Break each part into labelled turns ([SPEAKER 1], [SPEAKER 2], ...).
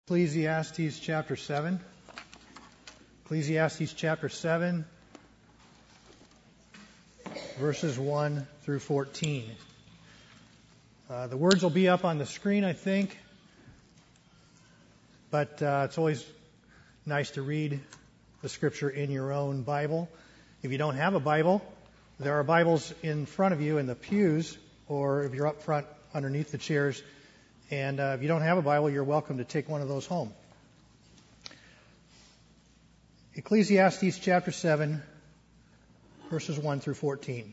[SPEAKER 1] Ecclesiastes chapter 7. Ecclesiastes chapter 7, verses 1 through 14. The words will be up on the screen, I think, but it's always nice to read the scripture in your own Bible. If you don't have a Bible, there are Bibles in front of you in the pews, or if you're up front underneath the chairs. And if you don't have a Bible, you're welcome to take one of those home. Ecclesiastes chapter 7, verses 1 through 14.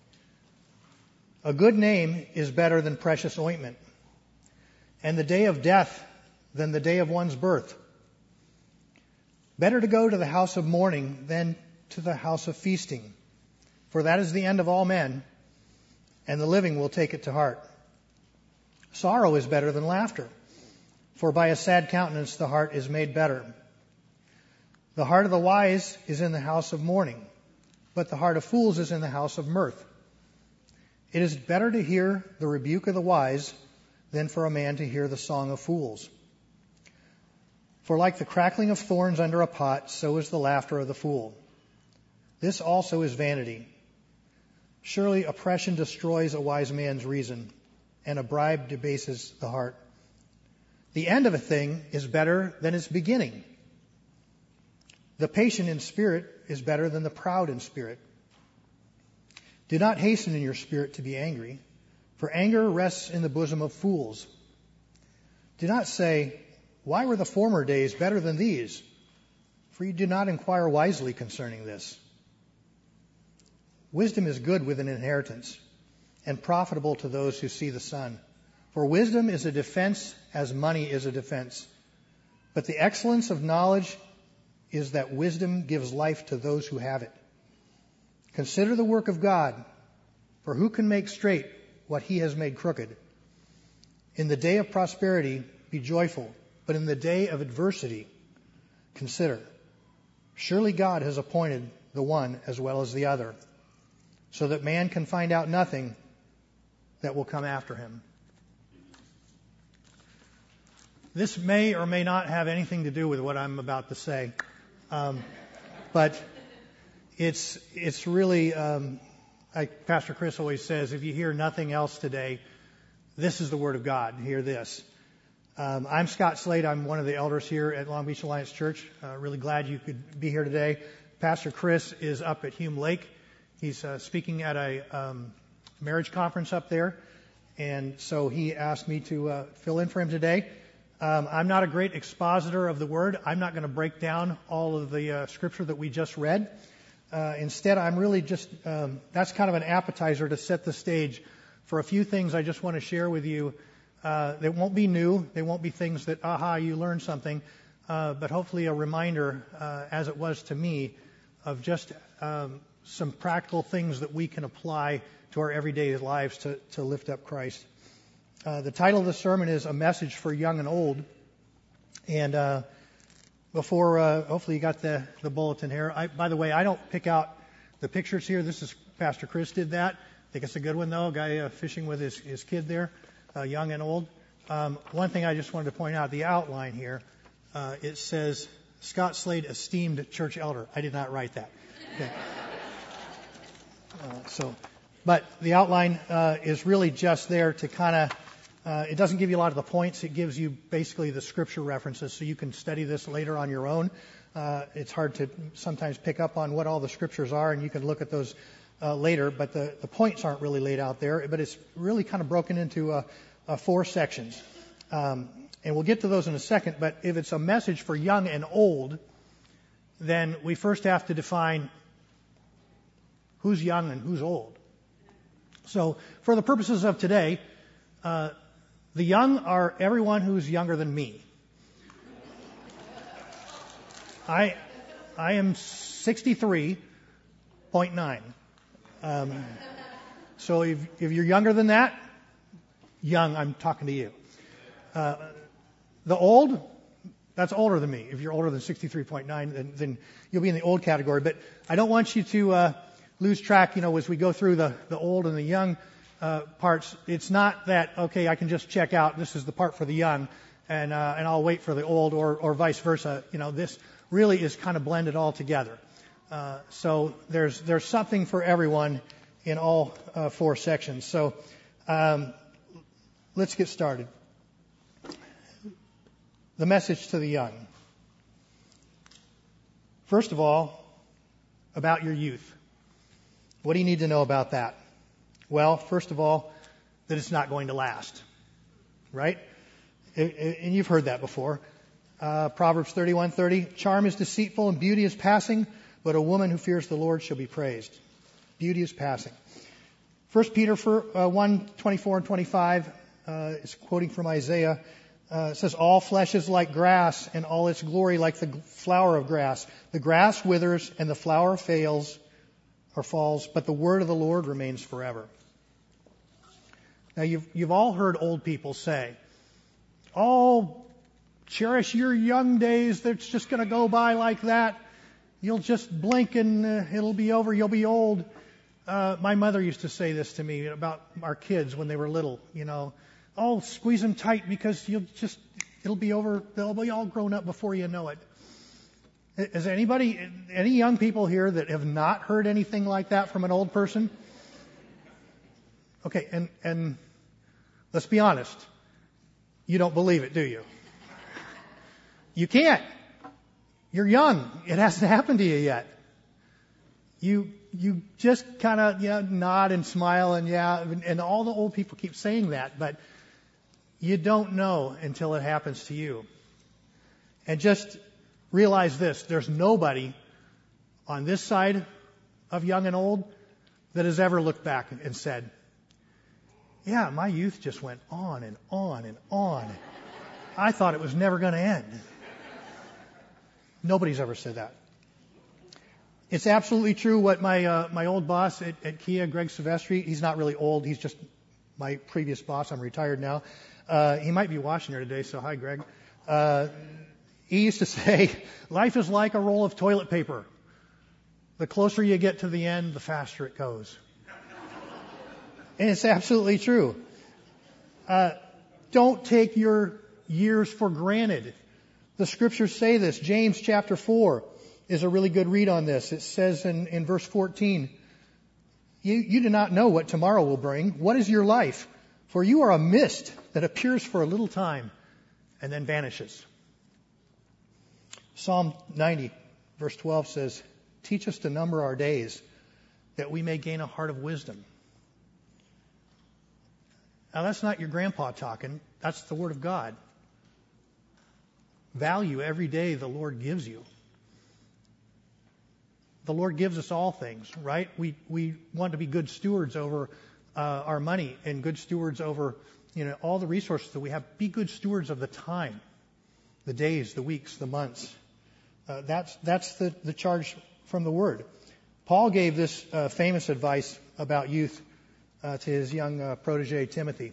[SPEAKER 1] A good name is better than precious ointment, and the day of death than the day of one's birth. Better to go to the house of mourning than to the house of feasting, for that is the end of all men, and the living will take it to heart. Sorrow is better than laughter, for by a sad countenance the heart is made better. The heart of the wise is in the house of mourning, but the heart of fools is in the house of mirth. It is better to hear the rebuke of the wise than for a man to hear the song of fools. For like the crackling of thorns under a pot, so is the laughter of the fool. This also is vanity. Surely oppression destroys a wise man's reason, and a bribe debases the heart. The end of a thing is better than its beginning. The patient in spirit is better than the proud in spirit. Do not hasten in your spirit to be angry, for anger rests in the bosom of fools. Do not say, why were the former days better than these? For you do not inquire wisely concerning this. Wisdom is good with an inheritance, and profitable to those who see the sun. For wisdom is a defense as money is a defense. But the excellence of knowledge is that wisdom gives life to those who have it. Consider the work of God, for who can make straight what he has made crooked? In the day of prosperity, be joyful, but in the day of adversity, consider. Surely God has appointed the one as well as the other, so that man can find out nothing that will come after him. This may or may not have anything to do with what I'm about to say, but it's really, like Pastor Chris always says, if you hear nothing else today, this is the Word of God. Hear this. I'm Scott Slade. I'm one of the elders here at Long Beach Alliance Church. Really glad you could be here today. Pastor Chris is up at Hume Lake. He's speaking at a marriage conference up there, and so he asked me to fill in for him today. I'm not a great expositor of the Word. I'm not going to break down all of the scripture that we just read. Instead, I'm really just, that's kind of an appetizer to set the stage for a few things I just want to share with you. They won't be new. They won't be things that, you learned something, but hopefully a reminder, as it was to me, of just some practical things that we can apply to our everyday lives to lift up Christ. The title of the sermon is A Message for Young and Old. And before, hopefully you got the bulletin here. By the way, I don't pick out the pictures here. This is Pastor Chris did that. I think it's a good one, though. A guy fishing with his kid there, young and old. One thing I just wanted to point out, the outline here, it says, Scott Slade, esteemed church elder. I did not write that. Okay. But the outline is really just there to kind of, it doesn't give you a lot of the points. It gives you basically the scripture references, so you can study this later on your own. It's hard to sometimes pick up on what all the scriptures are, and you can look at those later, but the points aren't really laid out there. But it's really kind of broken into 4 sections. And we'll get to those in a second, but if it's a message for young and old, then we first have to define who's young and who's old. So for the purposes of today, the young are everyone who's younger than me. I am 63.9. So if you're younger than that, young, I'm talking to you. The old, that's older than me. If you're older than 63.9, then you'll be in the old category. But I don't want you to lose track, as we go through the old and the young parts. It's not that, okay, I can just check out, this is the part for the young. and I'll wait for the old, or vice versa. This really is kind of blended all together. So there's something for everyone in all 4 sections. So let's get started. The message to the young. First of all, about your youth. What do you need to know about that? Well, first of all, that it's not going to last. Right? And you've heard that before. Proverbs 31:30, charm is deceitful and beauty is passing, but a woman who fears the Lord shall be praised. Beauty is passing. 1 Peter 1:24 and 25 is quoting from Isaiah. It says, all flesh is like grass, and all its glory like the flower of grass. The grass withers, and the flower fails or falls, but the word of the Lord remains forever. Now, you've all heard old people say, oh, cherish your young days. That's just going to go by like that. You'll just blink and it'll be over. You'll be old. My mother used to say this to me about our kids when they were little, Oh, squeeze them tight because it'll be over. They'll be all grown up before you know it. Is any young people here that have not heard anything like that from an old person? Okay, and let's be honest. You don't believe it, do you? You can't. You're young. It hasn't happened to you yet. You just kind of nod and smile and all the old people keep saying that, but you don't know until it happens to you. And just realize this, there's nobody on this side of young and old that has ever looked back and said, yeah, my youth just went on and on and on. I thought it was never going to end. Nobody's ever said that. It's absolutely true what my old boss at Kia, Greg Silvestri, he's not really old, he's just my previous boss. I'm retired now. He might be watching here today, so hi, Greg. He used to say, life is like a roll of toilet paper. The closer you get to the end, the faster it goes. And it's absolutely true. Don't take your years for granted. The scriptures say this. James chapter 4 is a really good read on this. It says in verse 14, you do not know what tomorrow will bring. What is your life? For you are a mist that appears for a little time and then vanishes. Psalm 90 verse 12 says, teach us to number our days that we may gain a heart of wisdom. Now that's not your grandpa talking. That's the word of God. Value every day the Lord gives you. The Lord gives us all things, right? We want to be good stewards over our money and good stewards over, all the resources that we have. Be good stewards of the time, the days, the weeks, the months. That's the charge from the Word. Paul gave this famous advice about youth to his young protege Timothy.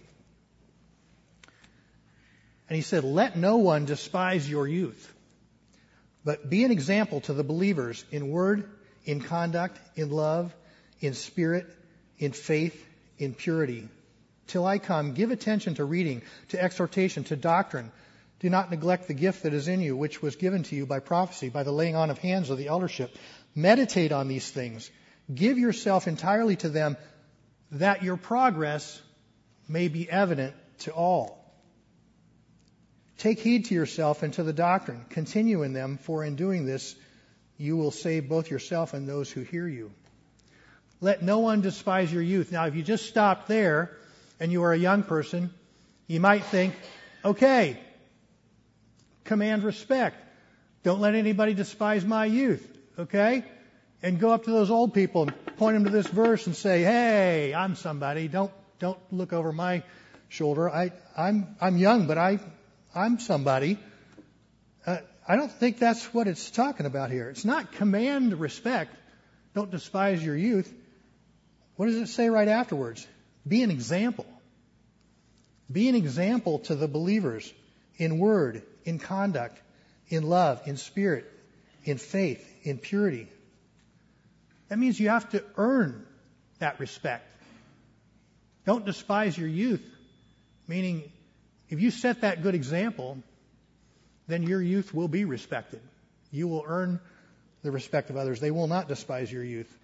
[SPEAKER 1] And he said, let no one despise your youth, but be an example to the believers in word, in conduct, in love, in spirit, in faith, in purity. Till I come, give attention to reading, to exhortation, to doctrine. Do not neglect the gift that is in you, which was given to you by prophecy, by the laying on of hands of the eldership. Meditate on these things. Give yourself entirely to them, that your progress may be evident to all. Take heed to yourself and to the doctrine. Continue in them, for in doing this, you will save both yourself and those who hear you. Let no one despise your youth. Now, if you just stop there and you are a young person, you might think, okay, command respect. Don't let anybody despise my youth, okay? And go up to those old people and point them to this verse and say, hey, I'm somebody. Don't look over my shoulder. I'm young, but I'm somebody. I don't think that's what it's talking about here. It's not command respect. Don't despise your youth. What does it say right afterwards? Be an example. Be an example to the believers in word, in conduct, in love, in spirit, in faith, in purity. That means you have to earn that respect. Don't despise your youth, meaning If you set that good example, then your youth will be respected. You will earn the respect of others. They will not despise your youth.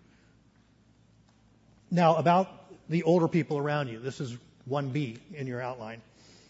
[SPEAKER 1] Now, about the older people around you. This is 1B in your outline.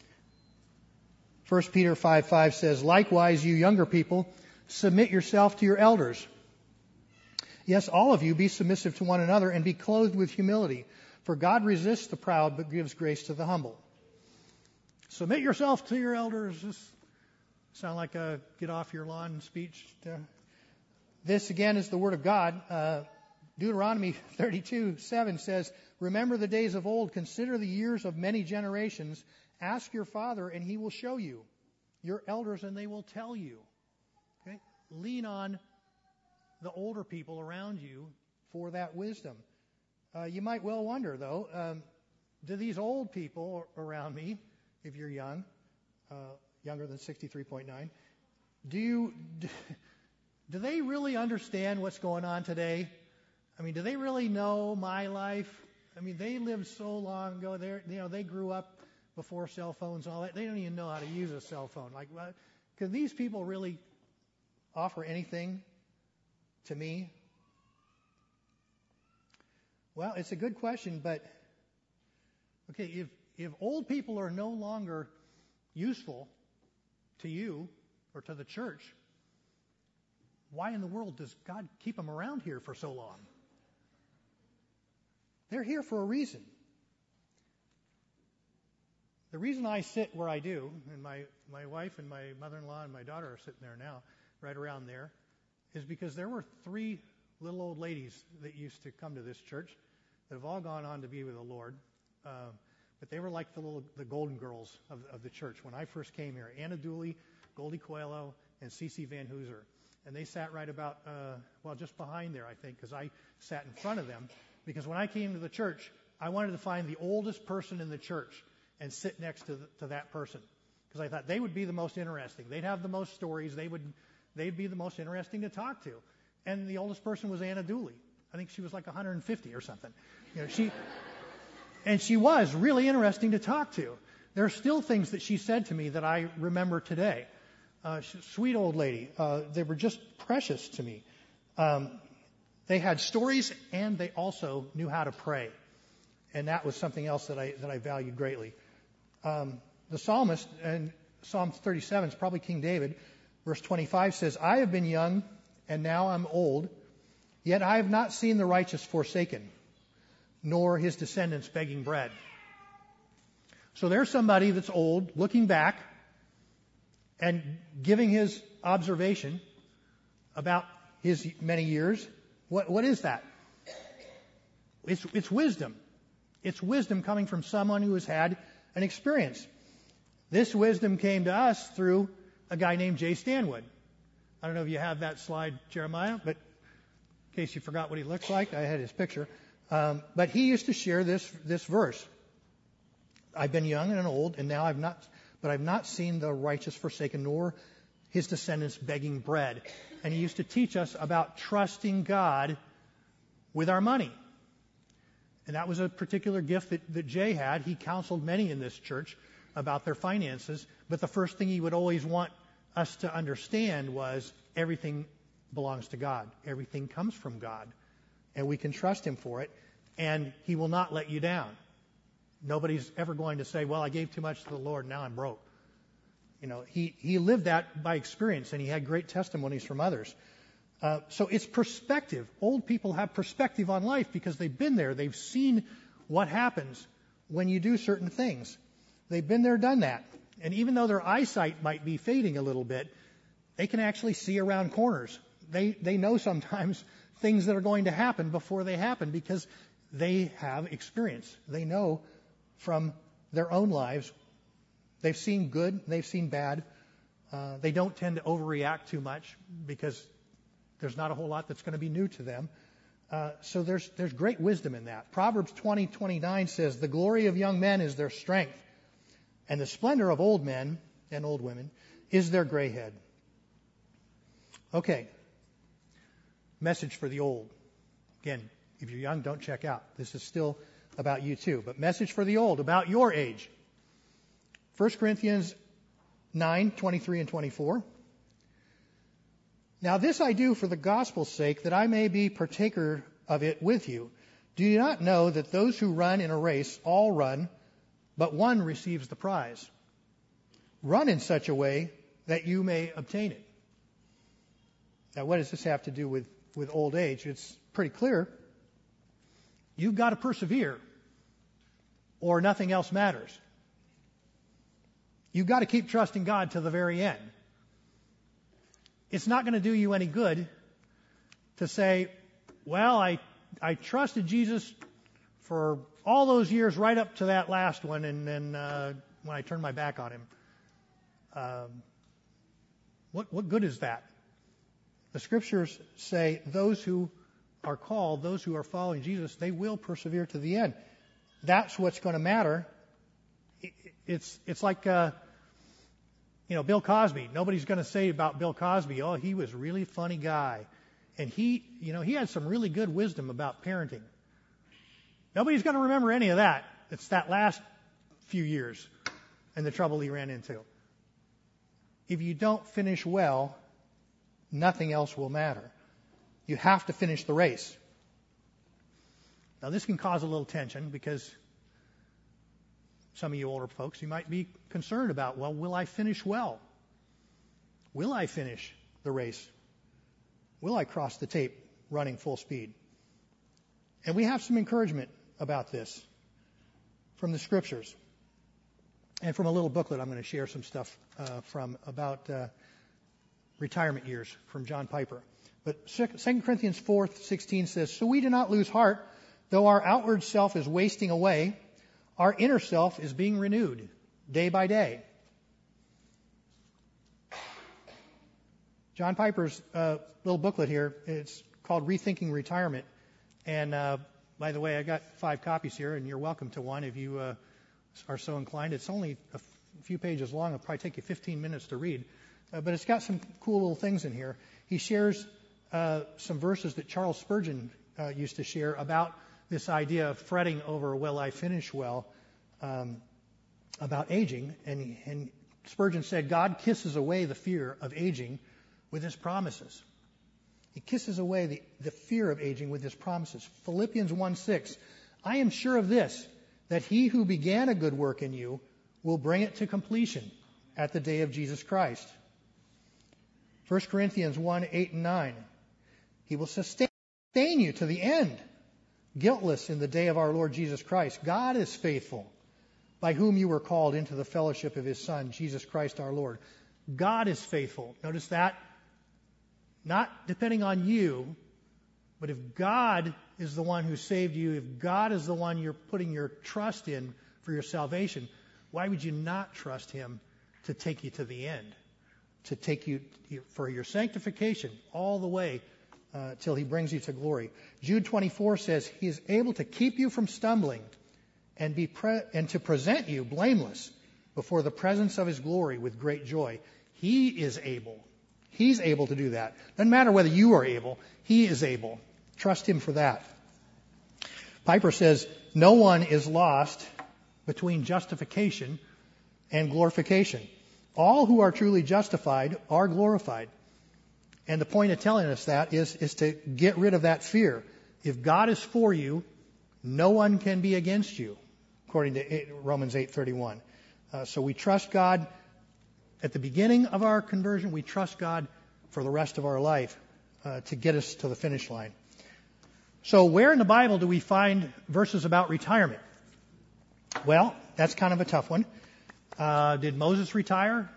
[SPEAKER 1] 1 Peter 5:5 says, "Likewise, you younger people, submit yourself to your elders. Yes, all of you be submissive to one another and be clothed with humility. For God resists the proud but gives grace to the humble." Submit yourself to your elders. This sound like a get off your lawn speech. This again is the word of God. Deuteronomy 32:7 says, "Remember the days of old, consider the years of many generations. Ask your father and he will show you, your elders and they will tell you." Okay? Lean on the older people around you for that wisdom. You might well wonder, though, do these old people around me, if you're young, younger than 63.9, do they really understand what's going on today? I mean, do they really know my life? I mean, they lived so long ago. They grew up before cell phones and all that. They don't even know how to use a cell phone. Like, can these people really offer anything to me? Well, it's a good question, but okay, if old people are no longer useful to you or to the church, why in the world does God keep them around here for so long? They're here for a reason. The reason I sit where I do, and my wife and my mother-in-law and my daughter are sitting there now, right around there, is because there were 3 little old ladies that used to come to this church that have all gone on to be with the Lord. But they were like the golden girls of the church. When I first came here, Anna Dooley, Goldie Coelho, and Cece Van Hooser. And they sat right about, just behind there, I think, because I sat in front of them. Because when I came to the church, I wanted to find the oldest person in the church and sit next to that person. Because I thought they would be the most interesting. They'd have the most stories. They'd be the most interesting to talk to. And the oldest person was Anna Dooley. I think she was like 150 or something. And she was really interesting to talk to. There are still things that she said to me that I remember today. Sweet old lady. They were just precious to me. They had stories, and they also knew how to pray. And that was something else that I valued greatly. The psalmist, in Psalm 37, is probably King David, verse 25 says, "I have been young, and now I'm old, yet I have not seen the righteous forsaken, nor his descendants begging bread." So there's somebody that's old, looking back, and giving his observation about his many years. What is that? It's wisdom. It's wisdom coming from someone who has had an experience. This wisdom came to us through a guy named Jay Stanwood. I don't know if you have that slide, Jeremiah, but in case you forgot what he looks like, I had his picture. But he used to share this verse. "I've been young and old, and now I've not seen the righteous forsaken, nor his descendants begging bread." And he used to teach us about trusting God with our money. And that was a particular gift that Jay had. He counseled many in this church about their finances. But the first thing he would always want us to understand was everything belongs to God. Everything comes from God. And we can trust him for it. And he will not let you down. Nobody's ever going to say, "Well, I gave too much to the Lord, now I'm broke." He lived that by experience, and he had great testimonies from others. So it's perspective. Old people have perspective on life because they've been there. They've seen what happens when you do certain things. They've been there, done that. And even though their eyesight might be fading a little bit, they can actually see around corners. They know sometimes things that are going to happen before they happen because they have experience. They know from their own lives. They've seen good, they've seen bad. They don't tend to overreact too much because there's not a whole lot that's going to be new to them. So there's great wisdom in that. Proverbs 20:29 says, "The glory of young men is their strength, and the splendor of old men and old women is their gray head." Okay. Message for the old. Again, if you're young, don't check out. This is still about you too. But message for the old, about your age. 1 Corinthians 9:23 and 24. Now this I do for the gospel's sake, that I may be partaker of it with you. Do you not know that those who run in a race all run, but one receives the prize? Run in such a way that you may obtain it. Now what does this have to do with old age? It's pretty clear. You've got to persevere, or nothing else matters. You've got to keep trusting God to the very end. It's not going to do you any good to say, well, I trusted Jesus for all those years right up to that last one, and then when I turned my back on him. What good is that? The scriptures say those who are called, those who are following Jesus, they will persevere to the end. That's what's going to matter. It's like Bill Cosby. Nobody's going to say about Bill Cosby, oh, he was a really funny guy. And he had some really good wisdom about parenting. Nobody's going to remember any of that. It's that last few years and the trouble he ran into. If you don't finish well, nothing else will matter. You have to finish the race. Now this can cause a little tension because some of you older folks, you might be concerned about, well, will I finish well? Will I finish the race? Will I cross the tape running full speed? And we have some encouragement about this from the scriptures and from a little booklet I'm going to share some stuff from about retirement years from John Piper. But 2 Corinthians 4:16 says, so we do not lose heart, though our outward self is wasting away, our inner self is being renewed day by day. John Piper's little booklet here, it's called Rethinking Retirement. And by the way, I got 5 copies here, and you're welcome to one if you are so inclined. It's only a few pages long. It'll probably take you 15 minutes to read. But it's got some cool little things in here. He shares some verses that Charles Spurgeon used to share about this idea of fretting over, will I finish well, about aging. And Spurgeon said, God kisses away the fear of aging with his promises. He kisses away the fear of aging with his promises. Philippians 1:6, I am sure of this, that he who began a good work in you will bring it to completion at the day of Jesus Christ. 1 Corinthians 1:8 and 9, he will sustain you to the end, guiltless in the day of our Lord Jesus Christ. God is faithful, by whom you were called into the fellowship of his Son, Jesus Christ our Lord. God is faithful. Notice that. Not depending on you, but if God is the one who saved you, if God is the one you're putting your trust in for your salvation, why would you not trust him to take you to the end? To take you for your sanctification all the way till he brings you to glory. Jude 24 says he is able to keep you from stumbling and to present you blameless before the presence of his glory with great joy. He is able. He's able to do that. Doesn't matter whether you are able. He is able. Trust him for that. Piper says, no one is lost between justification and glorification. All who are truly justified are glorified. And the point of telling us that is to get rid of that fear. If God is for you, no one can be against you, according to Romans 8:31. So we trust God at the beginning of our conversion. We trust God for the rest of our life to get us to the finish line. So where in the Bible do we find verses about retirement? Well, that's kind of a tough one. Did Moses retire?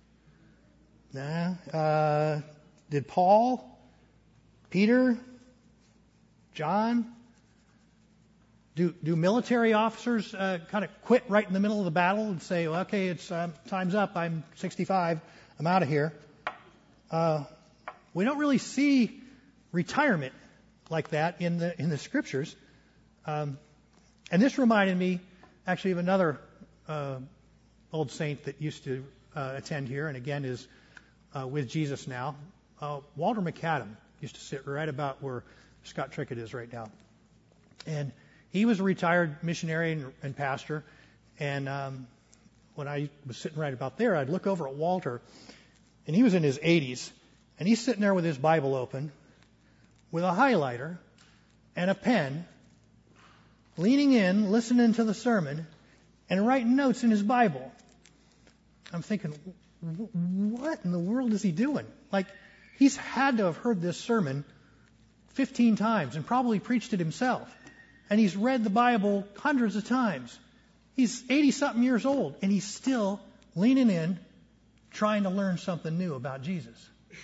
[SPEAKER 1] Nah. Did Paul? Peter? John? Do military officers kind of quit right in the middle of the battle and say, well, okay, it's time's up. I'm 65. I'm out of here. We don't really see retirement like that in the scriptures. And this reminded me actually of another old saint that used to attend here, and again is with Jesus now. Walter McAdam used to sit right about where Scott Trickett is right now. And he was a retired missionary and pastor. And when I was sitting right about there, I'd look over at Walter, and he was in his 80s, and he's sitting there with his Bible open, with a highlighter and a pen, leaning in, listening to the sermon, and writing notes in his Bible. I'm thinking, what in the world is he doing? Like, he's had to have heard this sermon 15 times and probably preached it himself. And he's read the Bible hundreds of times. He's 80-something years old, and he's still leaning in, trying to learn something new about Jesus.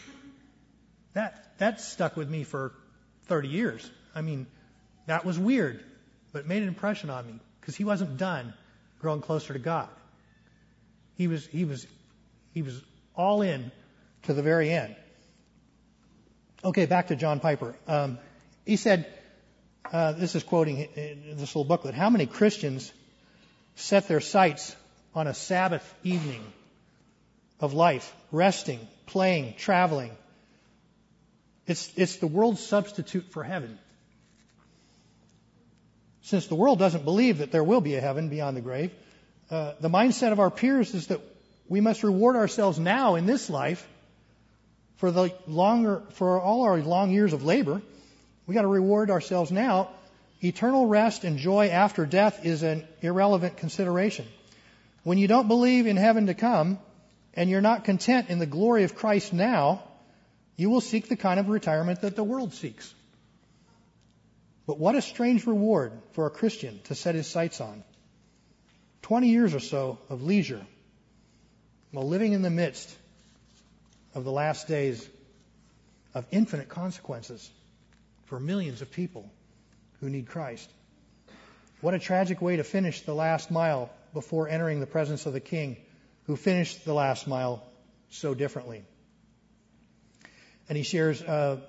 [SPEAKER 1] That stuck with me for 30 years. I mean, that was weird, but it made an impression on me because he wasn't done growing closer to God. He was all in to the very end. Okay, back to John Piper. He said, this is quoting this little booklet, how many Christians set their sights on a Sabbath evening of life, resting, playing, traveling. It's the world's substitute for heaven. Since the world doesn't believe that there will be a heaven beyond the grave, the mindset of our peers is that we must reward ourselves now in this life for all our long years of labor. We got to reward ourselves now. Eternal rest and joy after death is an irrelevant consideration. When you don't believe in heaven to come, and you're not content in the glory of Christ now, you will seek the kind of retirement that the world seeks. But what a strange reward for a Christian to set his sights on. 20 years or so of leisure, while living in the midst of the last days of infinite consequences for millions of people who need Christ. What a tragic way to finish the last mile before entering the presence of the King, who finished the last mile so differently. And he shares an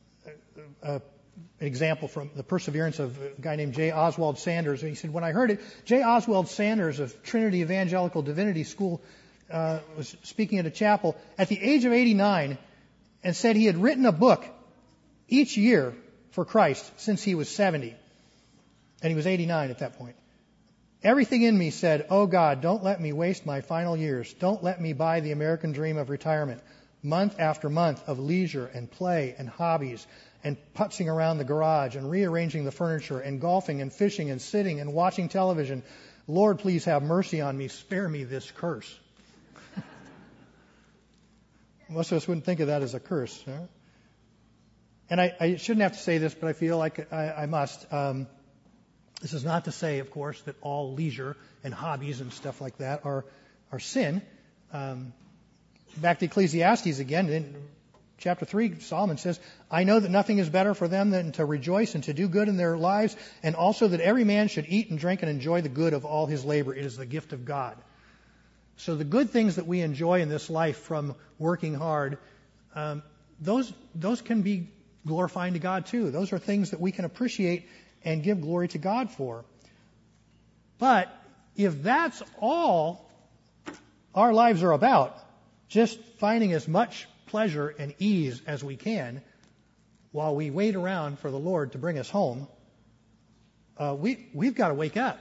[SPEAKER 1] example from the perseverance of a guy named J. Oswald Sanders. And he said, when I heard it, J. Oswald Sanders of Trinity Evangelical Divinity School was speaking at a chapel at the age of 89 and said he had written a book each year for Christ since he was 70. And he was 89 at that point. Everything in me said, oh God, don't let me waste my final years. Don't let me buy the American dream of retirement. Month after month of leisure and play and hobbies and putzing around the garage and rearranging the furniture and golfing and fishing and sitting and watching television. Lord, please have mercy on me. Spare me this curse. Most of us wouldn't think of that as a curse. Huh? And I shouldn't have to say this, but I feel like I must. This is not to say, of course, that all leisure and hobbies and stuff like that are sin. Back to Ecclesiastes again, in chapter 3, Solomon says, I know that nothing is better for them than to rejoice and to do good in their lives, and also that every man should eat and drink and enjoy the good of all his labor. It is the gift of God. So the good things that we enjoy in this life from working hard, those can be glorifying to God too. Those are things that we can appreciate and give glory to God for. But if that's all our lives are about, just finding as much pleasure and ease as we can while we wait around for the Lord to bring us home, we've got to wake up.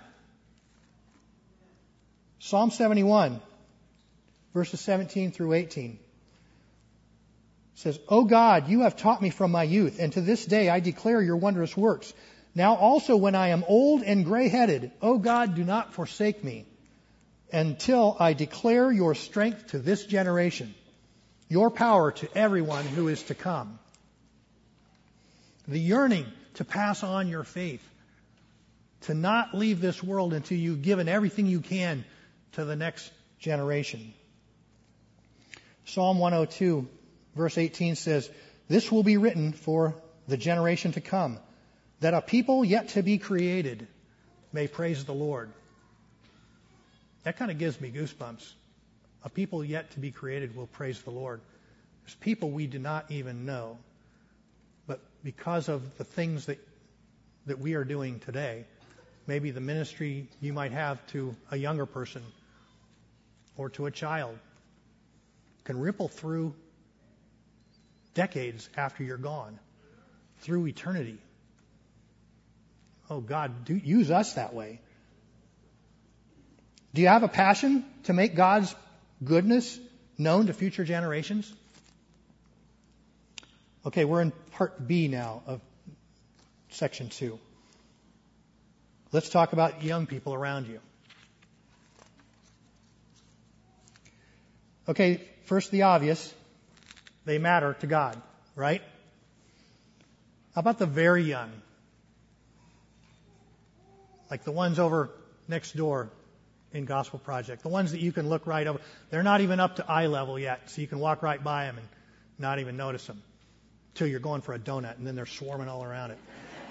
[SPEAKER 1] Psalm 71, verses 17 through 18 says, O God, you have taught me from my youth, and to this day I declare your wondrous works. Now also when I am old and gray-headed, O God, do not forsake me until I declare your strength to this generation, your power to everyone who is to come. The yearning to pass on your faith, to not leave this world until you've given everything you can to the next generation. Psalm 102, verse 18 says, this will be written for the generation to come, that a people yet to be created may praise the Lord. That kind of gives me goosebumps. A people yet to be created will praise the Lord. There's people we do not even know. But because of the things that we are doing today, maybe the ministry you might have to a younger person or to a child can ripple through decades after you're gone, through eternity. Oh God, use us that way. Do you have a passion to make God's goodness known to future generations? Okay, we're in part B now of section 2. Let's talk about young people around you. Okay, first the obvious. They matter to God, right? How about the very young? Like the ones over next door in Gospel Project. The ones that you can look right over. They're not even up to eye level yet, so you can walk right by them and not even notice them. Until you're going for a donut, and then they're swarming all around it.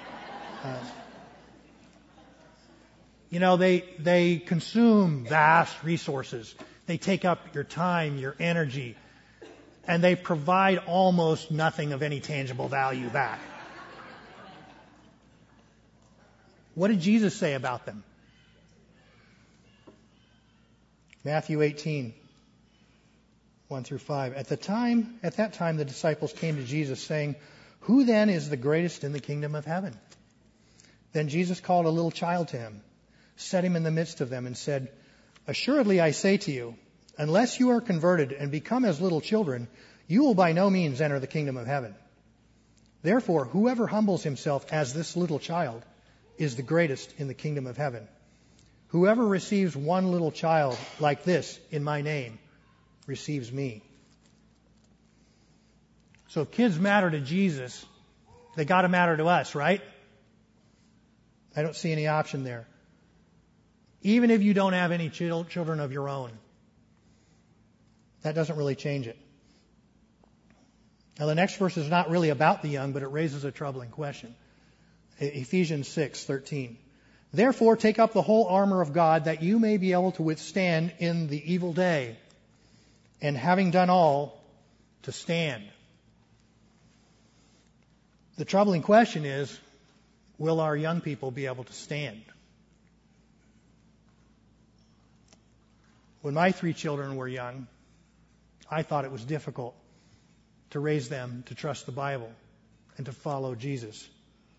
[SPEAKER 1] They consume vast resources. They take up your time, your energy, and they provide almost nothing of any tangible value back. What did Jesus say about them? Matthew 18, 1 through 5. At that time, the disciples came to Jesus saying, "Who then is the greatest in the kingdom of heaven?" Then Jesus called a little child to him, set him in the midst of them, and said, "Assuredly I say to you, unless you are converted and become as little children, you will by no means enter the kingdom of heaven. Therefore, whoever humbles himself as this little child is the greatest in the kingdom of heaven. Whoever receives one little child like this in my name receives me." So if kids matter to Jesus, they got to matter to us, right? I don't see any option there. Even if you don't have any children of your own, that doesn't really change it. Now the next verse is not really about the young, but it raises a troubling question. Ephesians 6:13. Therefore take up the whole armor of God, that you may be able to withstand in the evil day, and having done all, to stand. The troubling question is, will our young people be able to stand? When my 3 children were young, I thought it was difficult to raise them to trust the Bible and to follow Jesus.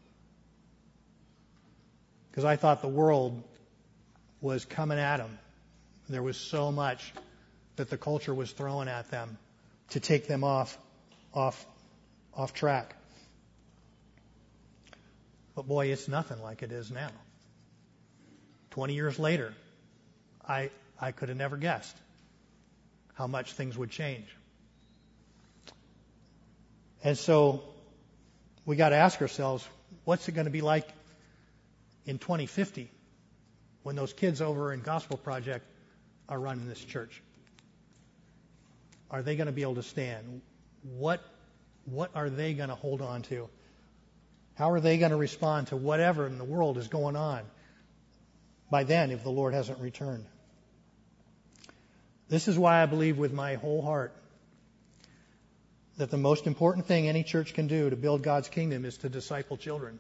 [SPEAKER 1] Because I thought the world was coming at them. There was so much that the culture was throwing at them to take them off track. But boy, it's nothing like it is now. 20 years later, I could have never guessed how much things would change. And so we got to ask ourselves, what's it going to be like in 2050 when those kids over in Gospel Project are running this church? Are they going to be able to stand? What are they going to hold on to? How are they going to respond to whatever in the world is going on by then if the Lord hasn't returned? This is why I believe with my whole heart that the most important thing any church can do to build God's kingdom is to disciple children.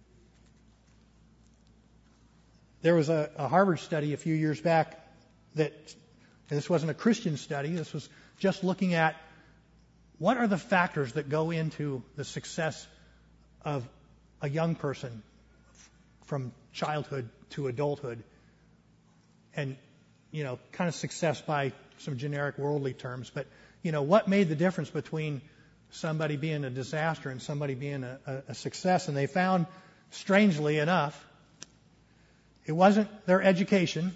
[SPEAKER 1] There was a Harvard study a few years back and this wasn't a Christian study, this was just looking at what are the factors that go into the success of a young person from childhood to adulthood, and kind of success by some generic worldly terms, but what made the difference between somebody being a disaster and somebody being a success? And they found, strangely enough, it wasn't their education.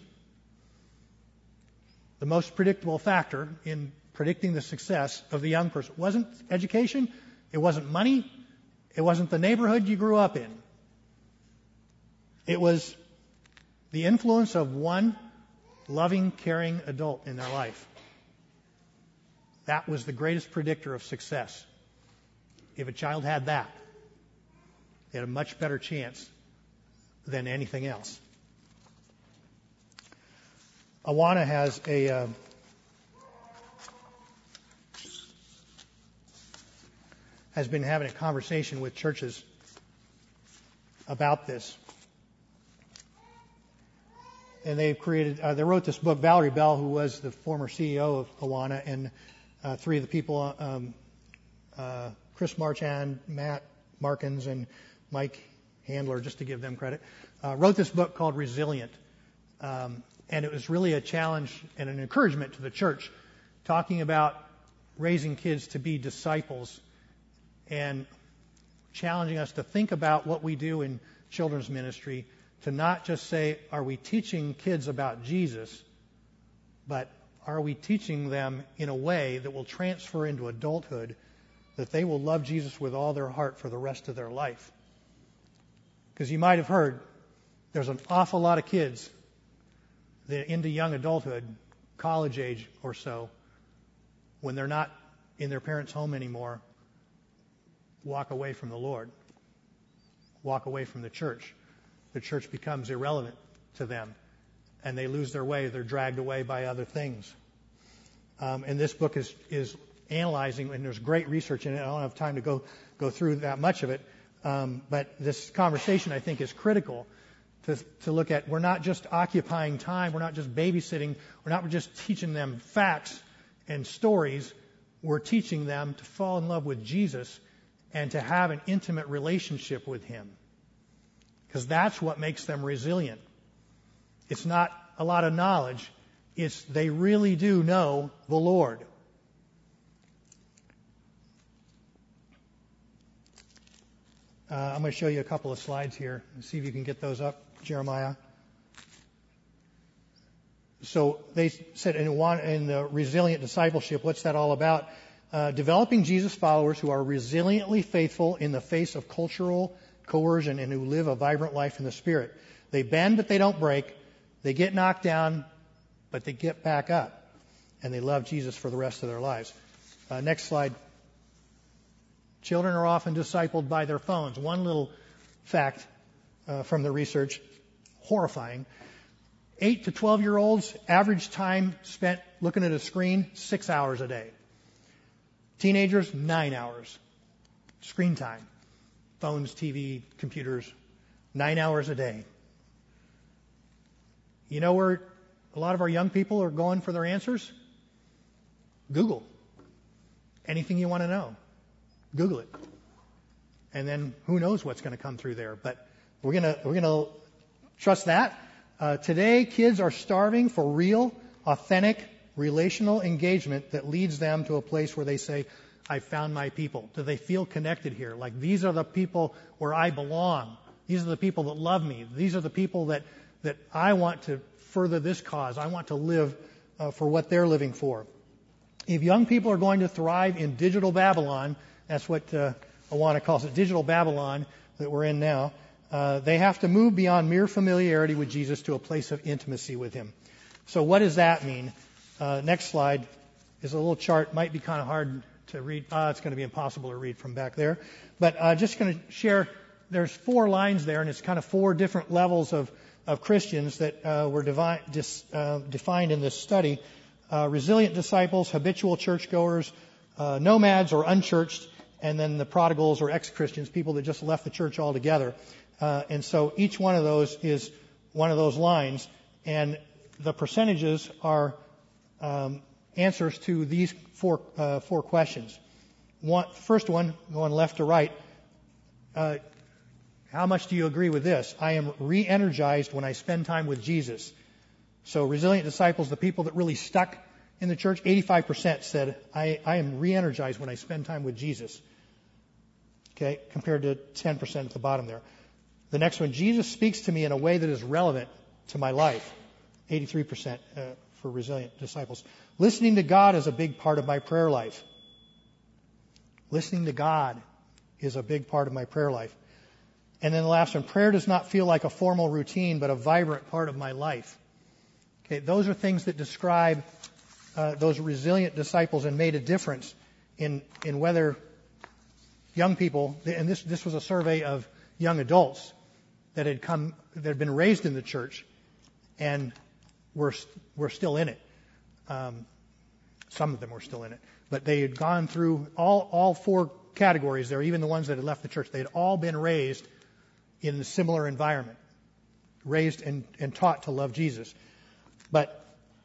[SPEAKER 1] The most predictable factor in predicting the success of the young person wasn't education, it wasn't money, it wasn't the neighborhood you grew up in. It was the influence of one loving, caring adult in their life. That was the greatest predictor of success. If a child had that, they had a much better chance than anything else. Awana has been having a conversation with churches about this. And they wrote this book. Valerie Bell, who was the former CEO of Awana, and 3 of the people, Chris Marchand, Matt Markins, and Mike Handler, just to give them credit, wrote this book called Resilient. And it was really a challenge and an encouragement to the church, talking about raising kids to be disciples and challenging us to think about what we do in children's ministry, to not just say, are we teaching kids about Jesus, but are we teaching them in a way that will transfer into adulthood, that they will love Jesus with all their heart for the rest of their life? Because you might have heard, there's an awful lot of kids that into young adulthood, college age or so, when they're not in their parents' home anymore, walk away from the Lord, walk away from the church. The church becomes irrelevant to them, and they lose their way. They're dragged away by other things. And this book is analyzing, and there's great research in it. I don't have time to go through that much of it, but this conversation, I think, is critical to look at. We're not just occupying time. We're not just babysitting. We're not just teaching them facts and stories. We're teaching them to fall in love with Jesus and to have an intimate relationship with Him, because that's what makes them resilient. It's not a lot of knowledge. It's they really do know the Lord. I'm going to show you a couple of slides here. See if you can get those up, Jeremiah. So they said in the resilient discipleship, what's that all about? Developing Jesus followers who are resiliently faithful in the face of cultural coercion and who live a vibrant life in the Spirit. They bend, but they don't break. They get knocked down, but they get back up. And they love Jesus for the rest of their lives. Next slide. Children are often discipled by their phones. One little fact from the research, horrifying. 8 to 12-year-olds, average time spent looking at a screen, 6 hours a day. Teenagers, 9 hours. Screen time. Phones, TV, computers, 9 hours a day. You know where a lot of our young people are going for their answers? Google. Anything you want to know, Google it. And then who knows what's going to come through there. But we're going to trust that. Today, kids are starving for real, authentic, relational engagement that leads them to a place where they say, I found my people. Do they feel connected here? Like, these are the people where I belong. These are the people that love me. These are the people that I want to further this cause. I want to live for what they're living for. If young people are going to thrive in digital Babylon, that's what Awana calls it, digital Babylon that we're in now, they have to move beyond mere familiarity with Jesus to a place of intimacy with Him. So what does that mean? Next slide is a little chart. Might be kind of hard to read. It's going to be impossible to read from back there. But just going to share, there's 4 lines there, and it's kind of 4 different levels of Christians that were defined in this study. Resilient disciples, habitual churchgoers, nomads or unchurched, and then the prodigals or ex-Christians, people that just left the church altogether. And so each one of those is one of those lines, and the percentages are answers to these four questions. First one, going left to right, how much do you agree with this? I am re-energized when I spend time with Jesus. So resilient disciples, the people that really stuck in the church, 85% said, I am re-energized when I spend time with Jesus. Okay, compared to 10% at the bottom there. The next one, Jesus speaks to me in a way that is relevant to my life. 83% for resilient disciples. Listening to God is a big part of my prayer life. Listening to God is a big part of my prayer life. And then the last one, prayer does not feel like a formal routine, but a vibrant part of my life. Okay, those are things that describe those resilient disciples and made a difference in whether young people, and this was a survey of young adults that had been raised in the church and were still in it. Some of them were still in it, but they had gone through all 4 categories there, even the ones that had left the church. They had all been raised in a similar environment, raised and taught to love Jesus. But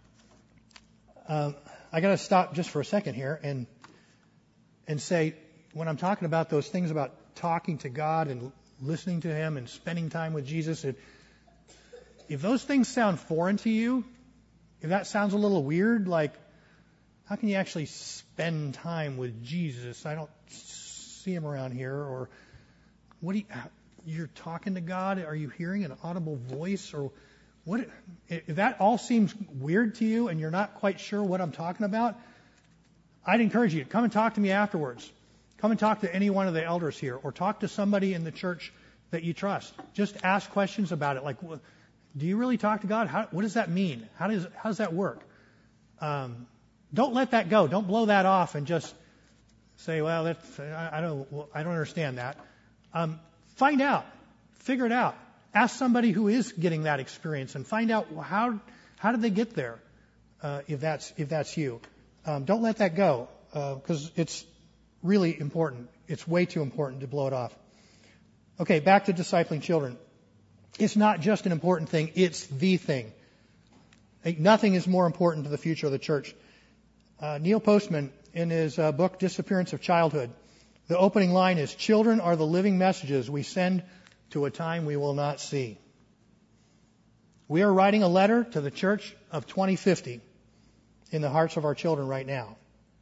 [SPEAKER 1] I got to stop just for a second here and say, when I'm talking about those things about talking to God and listening to Him and spending time with Jesus, if those things sound foreign to you, if that sounds a little weird, like, how can you actually spend time with Jesus? I don't see him around here. Or you're talking to God? Are you hearing an audible voice? Or what? If that all seems weird to you and you're not quite sure what I'm talking about, I'd encourage you to come and talk to me afterwards. Come and talk to any one of the elders here, or talk to somebody in the church that you trust. Just ask questions about it, like, do you really talk to God? What does that mean? How does that work? Don't let that go. Don't blow that off and just say, well, I don't understand that. Find out. Figure it out. Ask somebody who is getting that experience and find out how did they get there, if that's you. Don't let that go, because it's really important. It's way too important to blow it off. Okay, back to discipling children. It's not just an important thing, it's the thing. Nothing is more important to the future of the church. Neil Postman, in his book Disappearance of Childhood, the opening line is, "Children are the living messages we send to a time we will not see." We are writing a letter to the church of 2050 in the hearts of our children right now.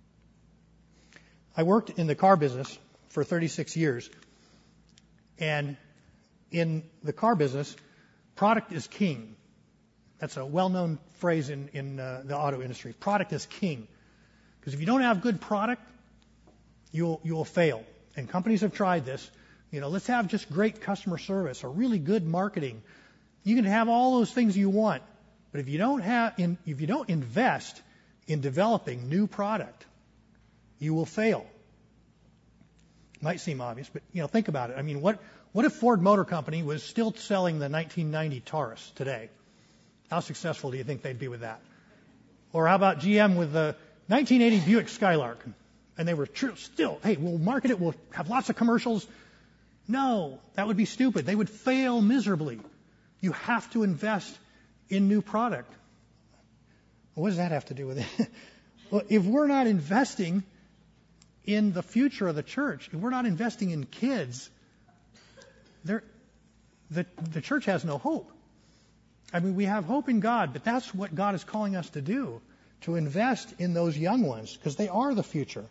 [SPEAKER 1] I worked in the car business for 36 years. And in the car business, product is king. That's a well-known phrase in the auto industry. Product is king. Because if you don't have good product, you will fail. And companies have tried this. Let's have just great customer service or really good marketing. You can have all those things you want, but if you don't invest in developing new product, you will fail. Might seem obvious, but think about it. I mean, what if Ford Motor Company was still selling the 1990 Taurus today? How successful do you think they'd be with that? Or how about GM with the 1980 Buick Skylark? And they were still, hey, we'll market it, we'll have lots of commercials. No, that would be stupid. They would fail miserably. You have to invest in new product. What does that have to do with it? Well, if we're not investing in the future of the church, if we're not investing in kids, the church has no hope. I mean, we have hope in God, but that's what God is calling us to do, to invest in those young ones, because they are the future.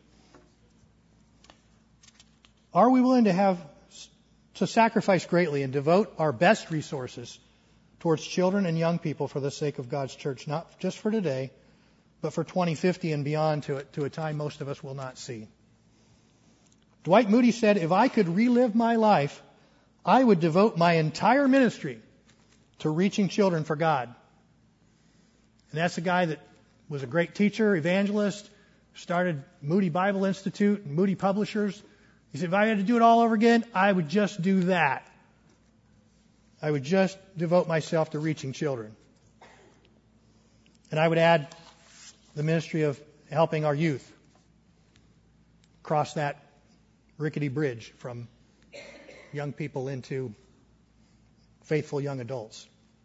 [SPEAKER 1] Are we willing to sacrifice greatly and devote our best resources towards children and young people for the sake of God's church, not just for today, but for 2050 and beyond, to a time most of us will not see? Dwight Moody said, "If I could relive my life, I would devote my entire ministry to reaching children for God." And that's a guy that was a great teacher, evangelist, started Moody Bible Institute and Moody Publishers. He said, if I had to do it all over again, I would just do that. I would just devote myself to reaching children. And I would add the ministry of helping our youth cross that rickety bridge from young people into faithful young adults.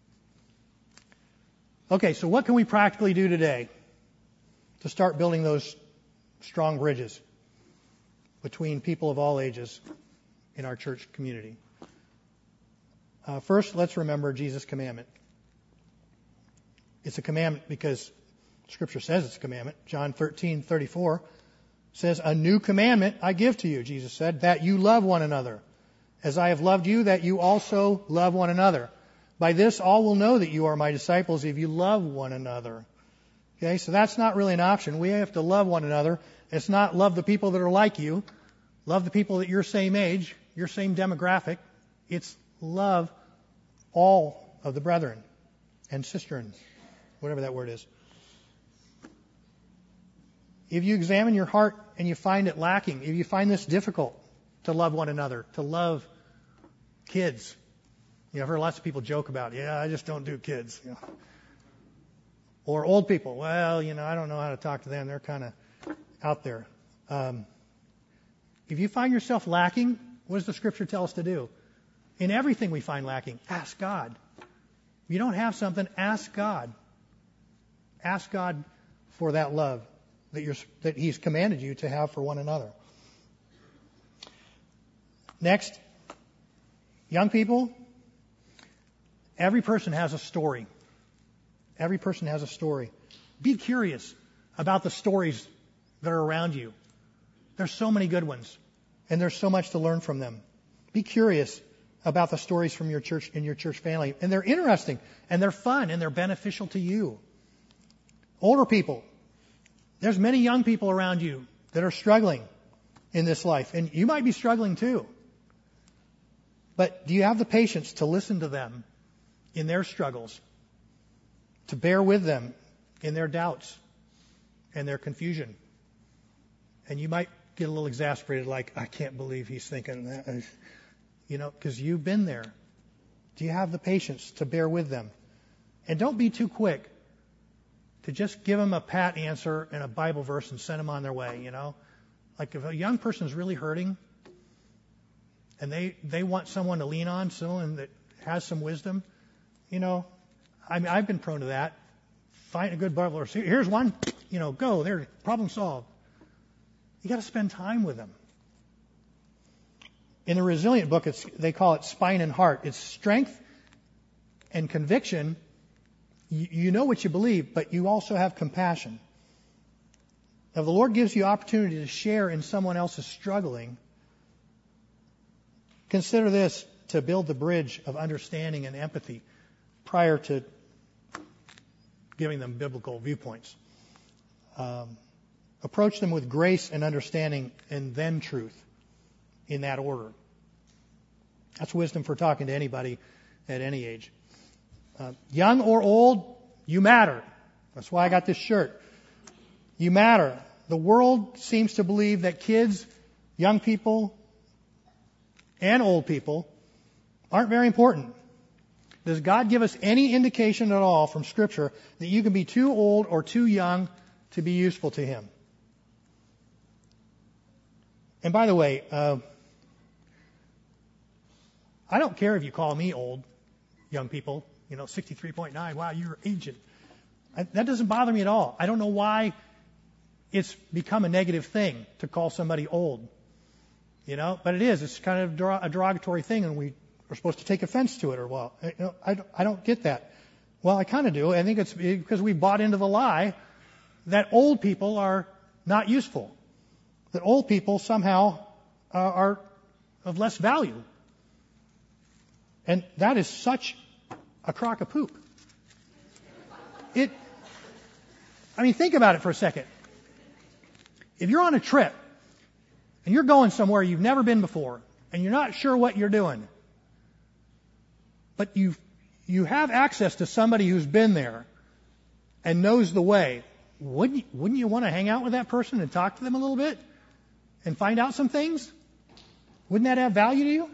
[SPEAKER 1] Okay, so what can we practically do today to start building those strong bridges between people of all ages in our church community? First, let's remember Jesus' commandment. It's a commandment because Scripture says it's a commandment. John 13:34 says, "A new commandment I give to you," Jesus said, "that you love one another. As I have loved you, that you also love one another. By this all will know that you are my disciples if you love one another." Okay, so that's not really an option. We have to love one another. It's not love the people that are like you. Love the people that your same age, your same demographic. It's love all of the brethren and sistren, whatever that word is. If you examine your heart and you find it lacking, if you find this difficult to love one another, to love kids, I've heard lots of people joke about, I just don't do kids. Or old people, well, I don't know how to talk to them. They're kind of out there. If you find yourself lacking, what does the Scripture tell us to do? In everything we find lacking, ask God. If you don't have something, ask God. Ask God for that love that He's commanded you to have for one another. Next, young people, Every person has a story. Every person has a story. Be curious about the stories that are around you. There's so many good ones, and there's so much to learn from them. Be curious about the stories from your church and your church family. And they're interesting, and they're fun, and they're beneficial to you. Older people, there's many young people around you that are struggling in this life, and you might be struggling too. But do you have the patience to listen to them in their struggles, to bear with them in their doubts and their confusion? And you might get a little exasperated, like, I can't believe he's thinking that. Because you've been there. Do you have the patience to bear with them? And don't be too quick to just give them a pat answer and a Bible verse and send them on their way, Like if a young person is really hurting and they want someone to lean on, someone that has some wisdom, I've been prone to that. Find a good Bible verse. Here's one, go, there, problem solved. You got to spend time with them. In the Resilient book, they call it spine and heart. It's strength and conviction. You know what you believe, but you also have compassion. Now, if the Lord gives you opportunity to share in someone else's struggling, consider this to build the bridge of understanding and empathy prior to giving them biblical viewpoints. Approach them with grace and understanding and then truth in that order. That's wisdom for talking to anybody at any age. Young or old, you matter. That's why I got this shirt. You matter. The world seems to believe that kids, young people, and old people aren't very important. Does God give us any indication at all from Scripture that you can be too old or too young to be useful to Him? And by the way, I don't care if you call me old, young people, 63.9, wow, you're ancient. That doesn't bother me at all. I don't know why it's become a negative thing to call somebody old. But it is. It's kind of a derogatory thing, and we are supposed to take offense to it. Or, I don't get that. Well, I kind of do. I think it's because we bought into the lie that old people are not useful, that old people somehow are of less value. And that is such a crock of poop. Think about it for a second. If you're on a trip and you're going somewhere you've never been before and you're not sure what you're doing, but you have access to somebody who's been there and knows the way, wouldn't you want to hang out with that person and talk to them a little bit and find out some things? Wouldn't that have value to you?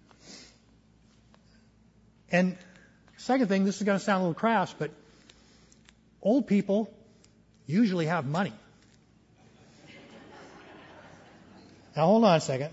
[SPEAKER 1] And second thing, this is going to sound a little crass, but old people usually have money. Now hold on a second.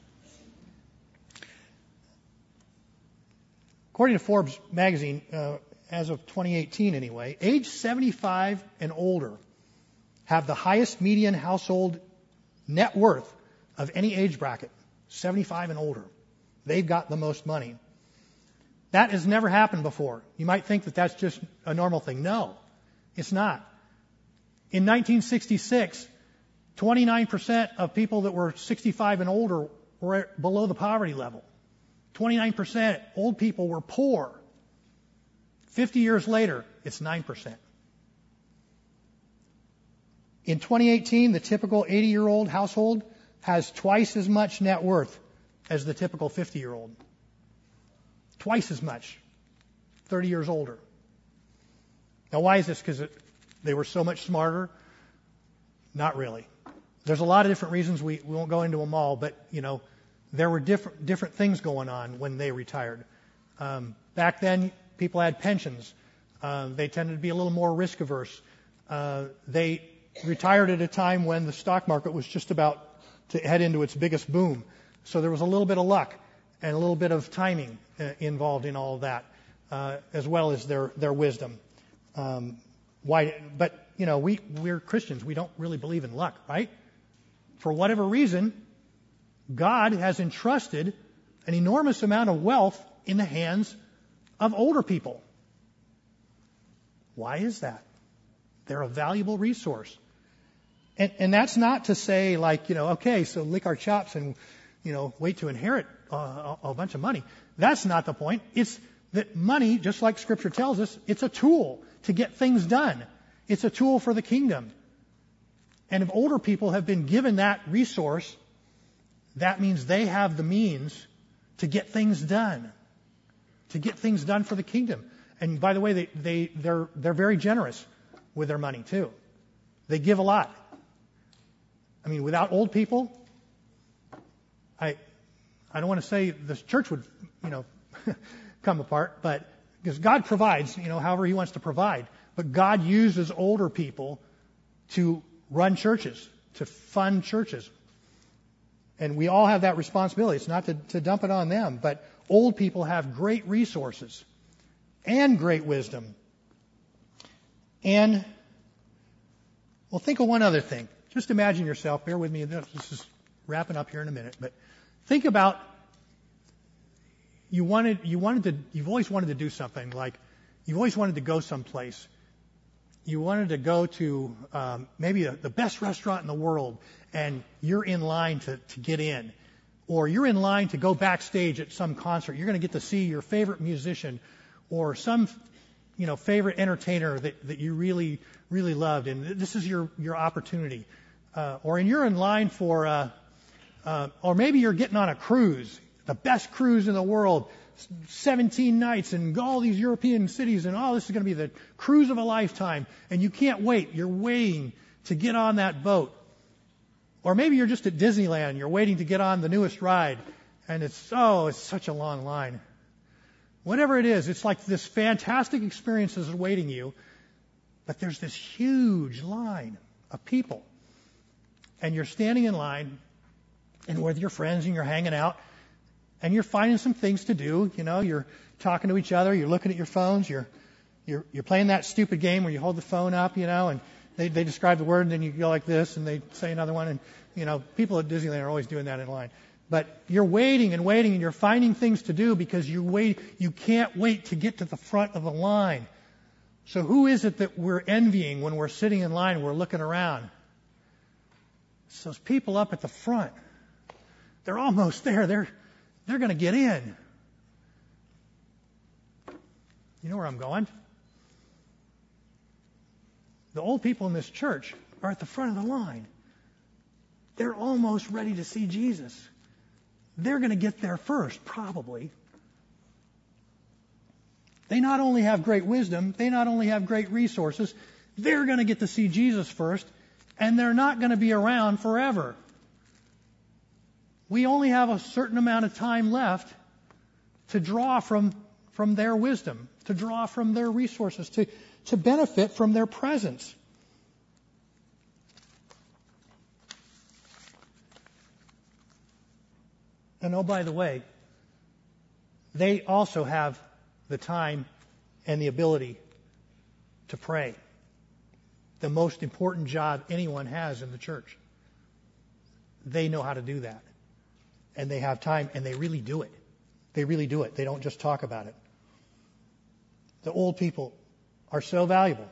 [SPEAKER 1] According to Forbes magazine, as of 2018 anyway, age 75 and older have the highest median household net worth of any age bracket. 75 and older. They've got the most money. That has never happened before. You might think that that's just a normal thing. No, it's not. In 1966, 29% of people that were 65 and older were below the poverty level. 29% old people were poor. 50 years later, it's 9%. In 2018, the typical 80-year-old household has twice as much net worth as the typical 50-year-old. Twice as much. 30 years older. Now, why is this? Because they were so much smarter? Not really. There's a lot of different reasons. We won't go into them all, but, there were different things going on when they retired. Back then, people had pensions. They tended to be a little more risk averse. They retired at a time when the stock market was just about to head into its biggest boom. So there was a little bit of luck and a little bit of timing involved in all of that, as well as their wisdom. But we're Christians. We don't really believe in luck, right? For whatever reason, God has entrusted an enormous amount of wealth in the hands of older people. Why is that? They're a valuable resource. And that's not to say like, okay, so lick our chops and, wait to inherit a bunch of money. That's not the point. It's that money, just like Scripture tells us, it's a tool to get things done. It's a tool for the kingdom. And if older people have been given that resource, that means they have the means to get things done. To get things done for the kingdom. And by the way, they're very generous with their money too. They give a lot. I mean, without old people, I don't want to say this church would, come apart, but because God provides, however He wants to provide. But God uses older people to run churches, to fund churches. And we all have that responsibility. It's not to dump it on them, but old people have great resources and great wisdom. And, well, think of one other thing. Just imagine yourself, bear with me, this is wrapping up here in a minute, but think about you've always wanted to do something, like you've always wanted to go someplace. You wanted to go to maybe the best restaurant in the world, and you're in line to get in. Or you're in line to go backstage at some concert. You're going to get to see your favorite musician or some favorite entertainer that you really, really loved. And this is your opportunity. Or you're in line for, or maybe you're getting on a cruise, the best cruise in the world, 17 nights and all these European cities, and this is going to be the cruise of a lifetime. And you can't wait. You're waiting to get on that boat. Or maybe you're just at Disneyland and you're waiting to get on the newest ride, and it's such a long line. Whatever it is, it's like this fantastic experience is awaiting you, but there's this huge line of people. And you're standing in line, and with your friends, and you're hanging out, and you're finding some things to do. You're talking to each other, you're looking at your phones, you're playing that stupid game where you hold the phone up, and they describe the word, and then you go like this, and they say another one, and people at Disneyland are always doing that in line. But you're waiting and waiting, and you're finding things to do because you can't wait to get to the front of the line. So who is it that we're envying when we're sitting in line and we're looking around? It's those people up at the front. They're almost there. They're going to get in. You know where I'm going? The old people in this church are at the front of the line. They're almost ready to see Jesus. They're going to get there first, probably. They not only have great wisdom, they not only have great resources, they're going to get to see Jesus first, and they're not going to be around forever. We only have a certain amount of time left to draw from their wisdom, to draw from their resources, to benefit from their presence. And by the way, they also have the time and the ability to pray. The most important job anyone has in the church. They know how to do that. And they have time, and they really do it. They really do it. They don't just talk about it. The old people are so valuable.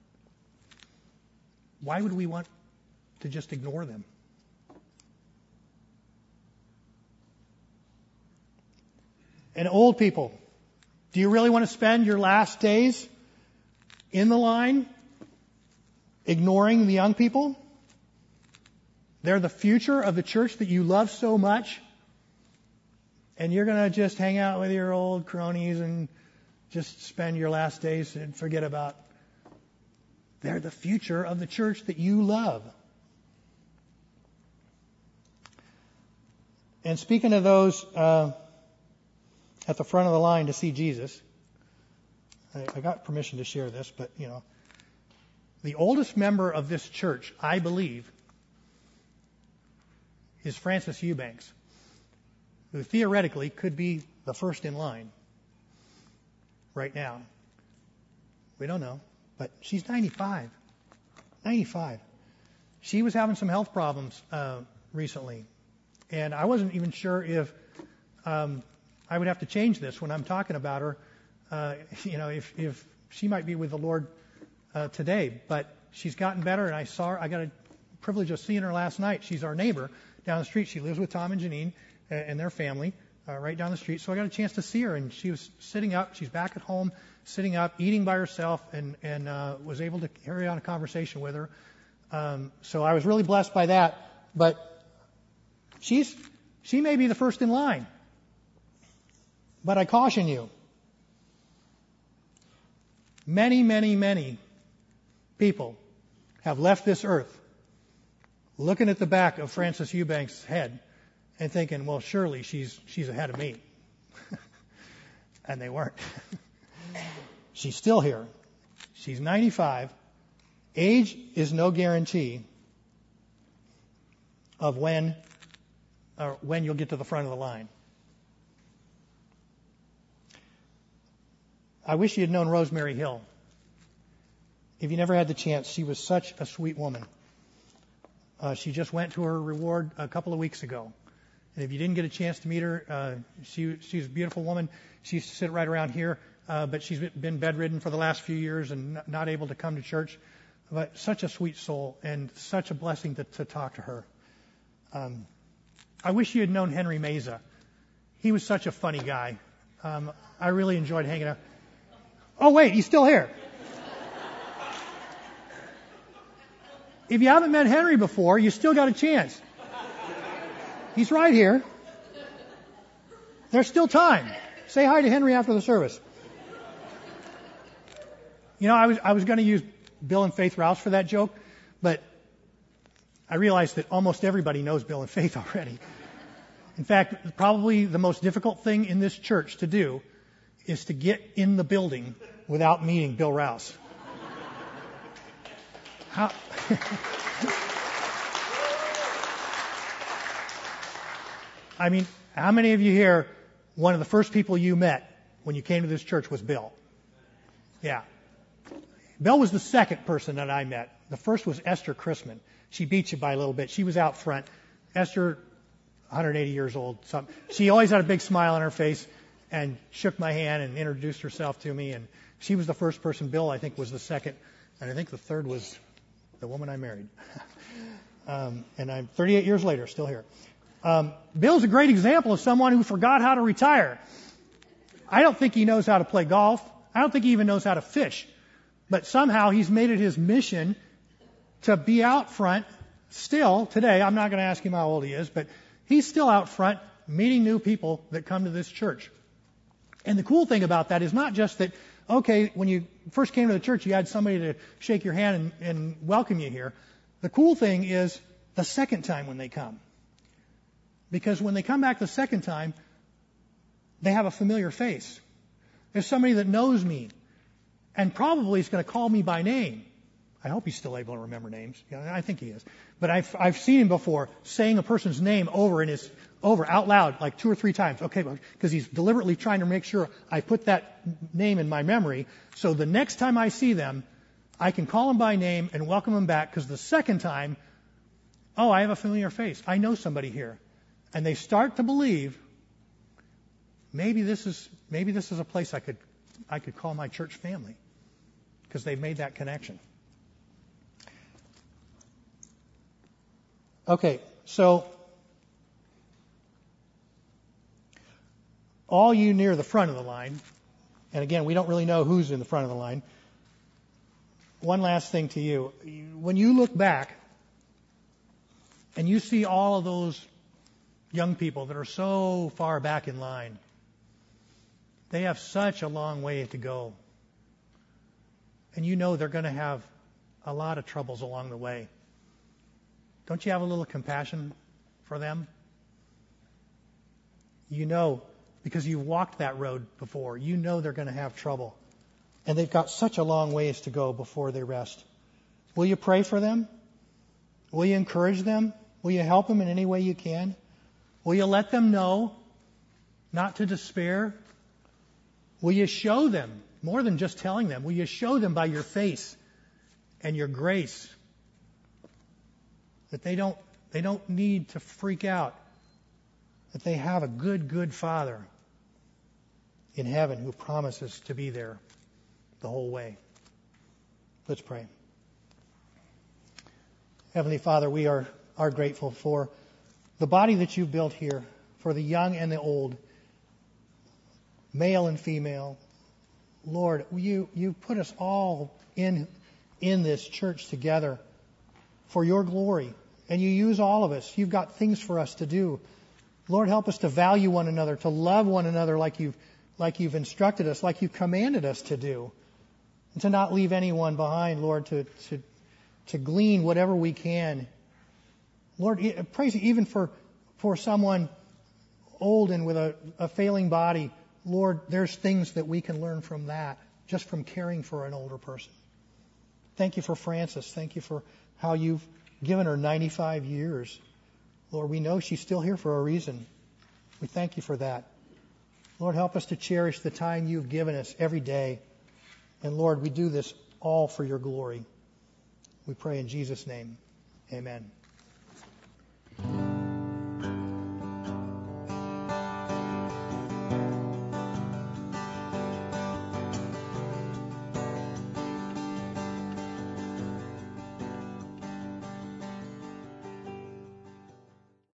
[SPEAKER 1] Why would we want to just ignore them? And old people, do you really want to spend your last days in the line ignoring the young people? They're the future of the church that you love so much. And you're going to just hang out with your old cronies and just spend your last days and forget about. They're the future of the church that you love. And speaking of those at the front of the line to see Jesus, I got permission to share this, but the oldest member of this church, I believe, is Frances Eubanks, who theoretically could be the first in line right now. We don't know, but she's 95. 95. She was having some health problems recently, and I wasn't even sure if I would have to change this when I'm talking about her if she might be with the Lord today. But she's gotten better, and I got a privilege of seeing her last night. She's our neighbor down the street. She lives with Tom and Janine and their family right down the street. So I got a chance to see her, and she was sitting up. She's back at home, sitting up, eating by herself, and was able to carry on a conversation with her. So I was really blessed by that. But she may be the first in line. But I caution you, many, many, many people have left this earth looking at the back of Frances Eubanks' head and thinking, well, surely she's ahead of me. And they weren't. She's still here. She's 95. Age is no guarantee of when you'll get to the front of the line. I wish you had known Rosemary Hill. If you never had the chance, she was such a sweet woman. She just went to her reward a couple of weeks ago. And if you didn't get a chance to meet her, she's a beautiful woman. She used to sit right around here, but she's been bedridden for the last few years and not able to come to church. But such a sweet soul and such a blessing to talk to her. I wish you had known Henry Meza. He was such a funny guy. I really enjoyed hanging out. Oh, wait, he's still here. If you haven't met Henry before, you still got a chance. He's right here. There's still time. Say hi to Henry after the service. I was going to use Bill and Faith Rouse for that joke, but I realized that almost everybody knows Bill and Faith already. In fact, probably the most difficult thing in this church to do is to get in the building without meeting Bill Rouse. How many of you here, one of the first people you met when you came to this church was Bill? Yeah. Bill was the second person that I met. The first was Esther Chrisman. She beat you by a little bit. She was out front. Esther, 180 years old. She always had a big smile on her face and shook my hand and introduced herself to me. And she was the first person. Bill, I think, was the second. And I think the third was the woman I married. And I'm 38 years later, still here. Bill's a great example of someone who forgot how to retire. I don't think he knows how to play golf. I don't think he even knows how to fish. But somehow he's made it his mission to be out front still today. I'm not going to ask him how old he is, but he's still out front meeting new people that come to this church. And the cool thing about that is not just that, okay, when you first came to the church, you had somebody to shake your hand and welcome you here. The cool thing is the second time when they come. Because when they come back the second time, they have a familiar face. There's somebody that knows me and probably is going to call me by name. I hope he's still able to remember names. Yeah, I think he is. But I've seen him before saying a person's name over out loud like 2 or 3 times. Okay, because he's deliberately trying to make sure I put that name in my memory. So the next time I see them, I can call them by name and welcome them back. Because the second time, I have a familiar face. I know somebody here. And they start to believe, maybe this is a place I could call my church family, because they've made that connection. Okay, so all you near the front of the line, and again, we don't really know who's in the front of the line. One last thing to you. When you look back and you see all of those young people that are so far back in line, they have such a long way to go. And you know they're going to have a lot of troubles along the way. Don't you have a little compassion for them? You know, because you've walked that road before, you know they're going to have trouble. And they've got such a long ways to go before they rest. Will you pray for them? Will you encourage them? Will you help them in any way you can? Will you let them know not to despair? Will you show them, more than just telling them, will you show them by your face and your grace that they don't need to freak out, that they have a good Father in heaven who promises to be there the whole way. Let's pray. Heavenly Father, we are grateful for the body that you've built here, for the young and the old, male and female. Lord, you put us all in this church together for your glory. And you use all of us. You've got things for us to do. Lord, help us to value one another, to love one another like you've instructed us, like you've commanded us to do. And to not leave anyone behind, Lord, to glean whatever we can. Lord, praise you even for someone old and with a failing body. Lord, there's things that we can learn from that, just from caring for an older person. Thank you for Frances. Thank you for how you've given her 95 years. Lord, we know she's still here for a reason. We thank you for that. Lord, help us to cherish the time you've given us every day. And Lord, we do this all for your glory. We pray in Jesus' name. Amen.